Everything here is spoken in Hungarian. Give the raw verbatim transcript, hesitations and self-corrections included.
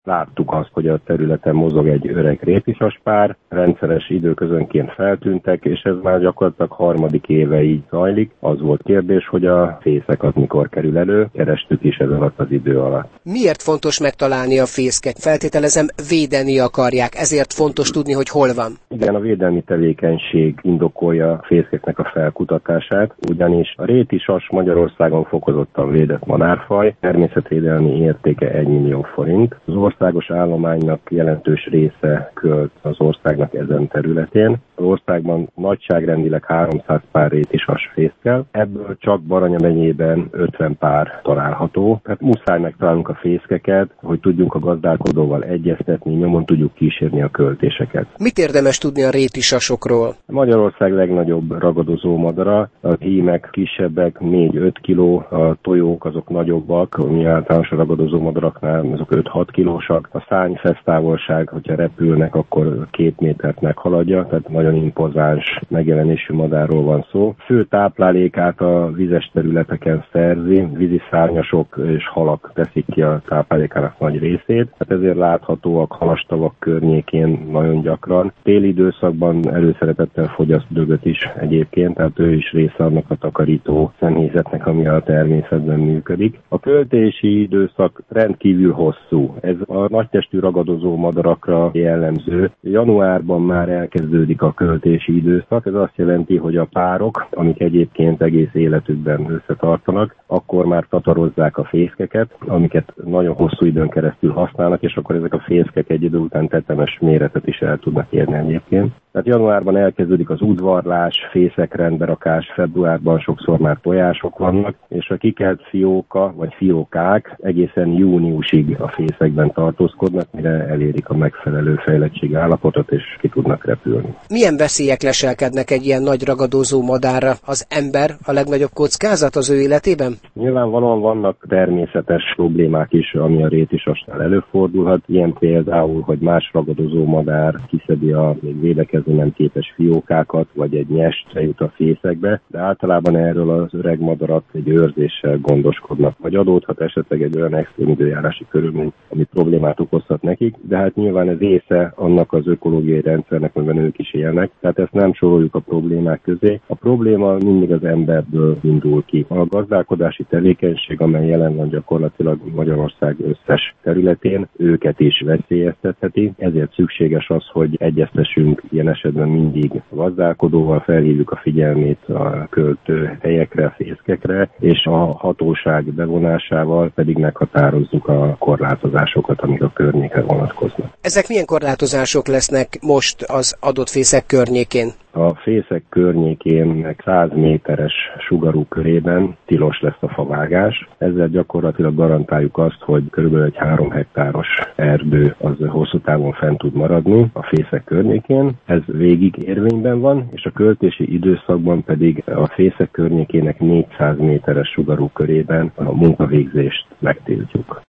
láttuk azt, hogy a területen mozog egy öreg rétisaspár, rendszeres időközönként feltűntek, és ez már gyakorlatilag harmadik éve így zajlik. Az volt kérdés, hogy a fészek az mikor kerül elő, kerestük is ez alatt az idő alatt. Miért fontos megtalálni a fészket? Feltételezem, védeni akarják, ezért fontos tudni, hogy hol van. Igen, a védelmi tevékenység indokolja a fészkeknek a felkutatását, ugyanis a rétisas Magyarországon fokozottan védett madárfaj, természetvédelmi értéke egy millió forint. Az országos állománynak jelentős része költ az országnak ezen területén. Az országban nagyságrendileg háromszáz pár rétisas fészkel, ebből csak Baranya megyében ötven pár található. Tehát muszáj megtalálnunk a fészkeket, hogy tudjunk a gazdálkodóval egyeztetni, nyomon tudjuk kísérni a költéseket. Mit érdemes tudni a rétisasokról? Magyarország legnagyobb ragadozó madara, a hímek kisebbek, négy-öt kiló, a tojók azok nagyobbak, ami általános a ragadozó madaraknál azok öt-hat kilósak. A szárny fesztávolság, hogyha repülnek, akkor két métert meghaladja, tehát nagyon impozáns megjelenésű madárról van szó. Fő táplálékát a vizes területeken szerzi, vízi szárnyasok és halak teszik ki a táplálékának nagy részét, tehát ezért láthatóak halastavak környékén nagyon gyakran. Téli időszakban előszeretettel fogyaszt dögöt is egyébként, tehát ő is része annak a takarító személyzetnek, ami a természetben működik. A költési időszak rendkívül hosszú. Ez a nagytestű ragadozó madarakra jellemző. Januárban már elkezdődik a költési időszak. Ez azt jelenti, hogy a párok, amik egyébként egész életükben összetartanak, akkor már tatarozzák a fészkeket, amiket nagyon hosszú időn keresztül használnak, és akkor ezek a fészkek egy idő után tetemes méretet is el tudnak érni egyébként. Tehát januárban elkezdődik az udvarlás, fészek rendberakás, februárban sokszor már tojások vannak, és a kikelt fióka vagy fiókák egészen júniusig a fészekben tartózkodnak, mire elérik a megfelelő fejlettségi állapotot, és ki tudnak repülni. Milyen veszélyek leselkednek egy ilyen nagy ragadozó madárra? Az ember a legnagyobb kockázat az ő életében? Nyilvánvalóan vannak természetes problémák is, ami a rétisasnál előfordulhat. Ilyen például, hogy más ragadozó madár kiszedi a még védekezni nem képes fiókákat, vagy egy nyestre jut a fészekbe, de általában erről az öreg madarak egy őrzéssel gondoskodnak. Vagy adódhat esetleg egy olyan extrém időjárási körülmény, ami problémát okozhat nekik, de hát nyilván ez része annak az ökológiai rendszernek, amiben ők is élnek, tehát ezt nem soroljuk a problémák közé. A probléma mindig az emberből indul ki. A gazdálkodási tevékenység, amely jelen van gyakorlatilag Magyarország összes területén, őket is veszélyeztetheti, ezért szükséges az, hogy egyeztessünk ilyen esetben mindig a gazdálkodóval, felhívjuk a figyelmét a költő helyekre, fészkekre, és a hatóság bevonásával pedig meghatározzuk a korlátozásokat, amik a környékre vonatkoznak. Ezek milyen korlátozások lesznek most az adott fészek környékén? A fészek környékén száz méteres sugarú körében tilos lesz a favágás. Ezzel gyakorlatilag garantáljuk azt, hogy körülbelül egy három hektáros erdő az hosszú távon fent tud maradni a fészek környékén. Ez végig érvényben van, és a költési időszakban pedig a fészek környékének négyszáz méteres sugarú körében a munkavégzést megtiltjuk.